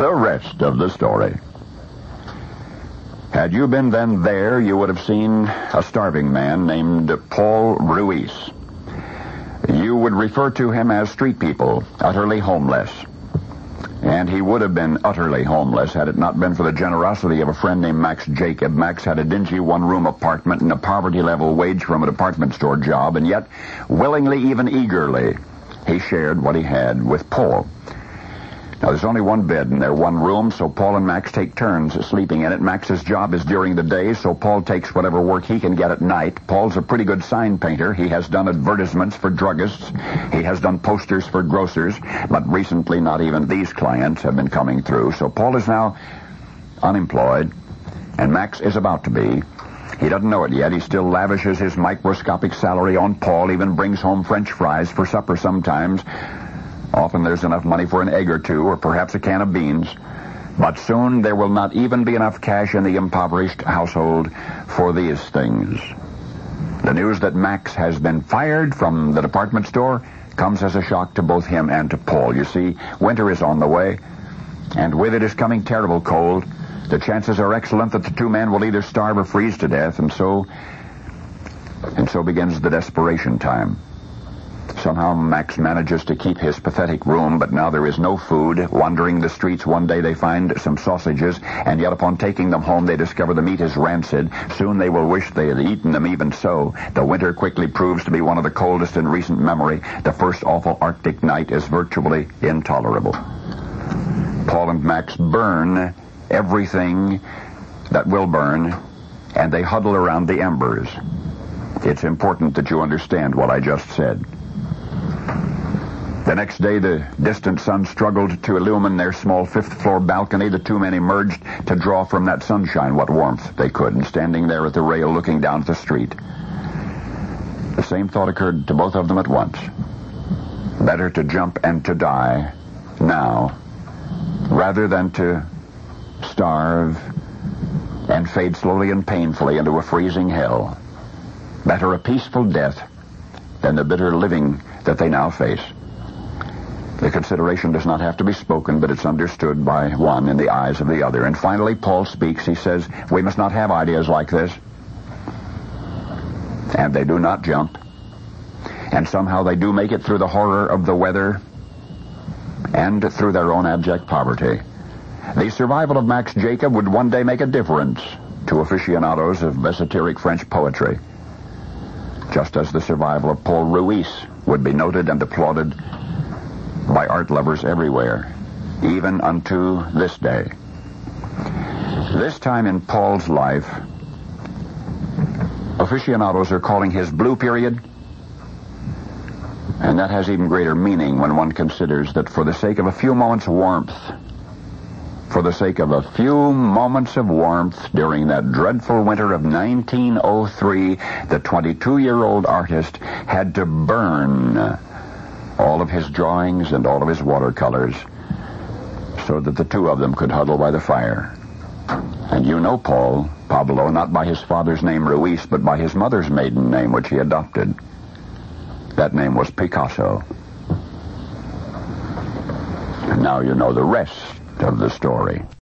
the rest of the story. Had you been then there, you would have seen a starving man named Paul Ruiz. You would refer to him as street people, utterly homeless. And he would have been utterly homeless had it not been for the generosity of a friend named Max Jacob. Max had a dingy one-room apartment and a poverty-level wage from a department store job, and yet, willingly, even eagerly, he shared what he had with Paul. Now, there's only one bed in their one room, so Paul and Max take turns sleeping in it. Max's job is during the day, so Paul takes whatever work he can get at night. Paul's a pretty good sign painter. He has done advertisements for druggists. He has done posters for grocers. But recently, not even these clients have been coming through. So Paul is now unemployed, and Max is about to be. He doesn't know it yet. He still lavishes his microscopic salary on Paul, even brings home French fries for supper sometimes. Often there's enough money for an egg or two, or perhaps a can of beans. But soon there will not even be enough cash in the impoverished household for these things. The news that Max has been fired from the department store comes as a shock to both him and to Paul. You see, winter is on the way, and with it is coming terrible cold. The chances are excellent that the two men will either starve or freeze to death, and so begins the desperation time. Somehow Max manages to keep his pathetic room, but now there is no food. Wandering the streets one day they find some sausages, and yet upon taking them home they discover the meat is rancid. Soon they will wish they had eaten them. Even so, the winter quickly proves to be one of the coldest in recent memory. The first awful Arctic night is virtually intolerable. Paul and Max burn everything that will burn, and they huddle around the embers. It's important that you understand what I just said. The next day, the distant sun struggled to illumine their small fifth-floor balcony. The two men emerged to draw from that sunshine what warmth they could, and standing there at the rail looking down at the street, the same thought occurred to both of them at once. Better to jump and to die now, rather than to starve and fade slowly and painfully into a freezing hell. Better a peaceful death than the bitter living that they now face. The consideration does not have to be spoken, but it's understood by one in the eyes of the other. And finally, Paul speaks. He says, we must not have ideas like this. And they do not jump. And somehow they do make it through the horror of the weather and through their own abject poverty. The survival of Max Jacob would one day make a difference to aficionados of esoteric French poetry, just as the survival of Paul Ruiz would be noted and applauded by art lovers everywhere, even unto this day. This time in Paul's life, aficionados are calling his blue period, and that has even greater meaning when one considers that for the sake of a few moments of warmth, during that dreadful winter of 1903, the 22-year-old artist had to burn all of his drawings and all of his watercolors so that the two of them could huddle by the fire. And you know Pablo, not by his father's name Ruiz, but by his mother's maiden name, which he adopted. That name was Picasso. And now you know the rest of the story.